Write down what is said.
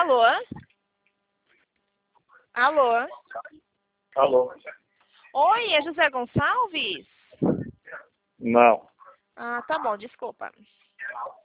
Alô? Alô? Alô? Oi, é José Gonçalves? Não. Ah, tá bom, desculpa.